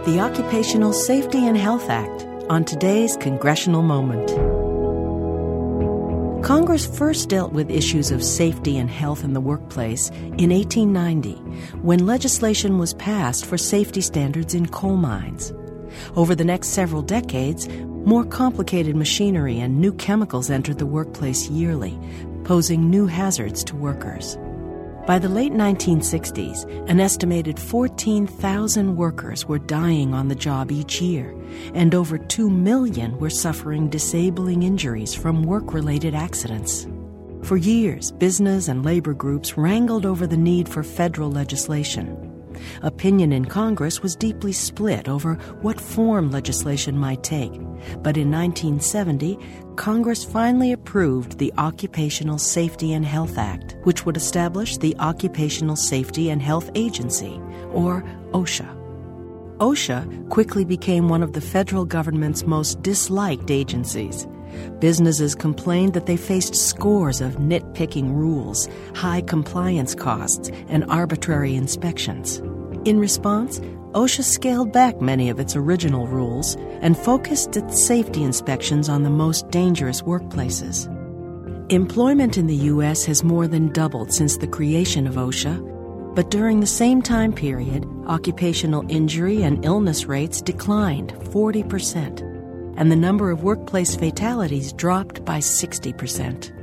The Occupational Safety and Health Act on today's Congressional Moment. Congress first dealt with issues of safety and health in the workplace in 1890, when legislation was passed for safety standards in coal mines. Over the next several decades, more complicated machinery and new chemicals entered the workplace yearly, posing new hazards to workers. By the late 1960s, an estimated 14,000 workers were dying on the job each year, and over 2 million were suffering disabling injuries from work-related accidents. For years, business and labor groups wrangled over the need for federal legislation. Opinion in Congress was deeply split over what form legislation might take, but in 1970, Congress finally approved the Occupational Safety and Health Act, which would establish the Occupational Safety and Health Agency, or OSHA. OSHA quickly became one of the federal government's most disliked agencies. Businesses complained that they faced scores of nitpicking rules, high compliance costs, and arbitrary inspections. In response, OSHA scaled back many of its original rules and focused its safety inspections on the most dangerous workplaces. Employment in the U.S. has more than doubled since the creation of OSHA, but during the same time period, occupational injury and illness rates declined 40%, and the number of workplace fatalities dropped by 60%.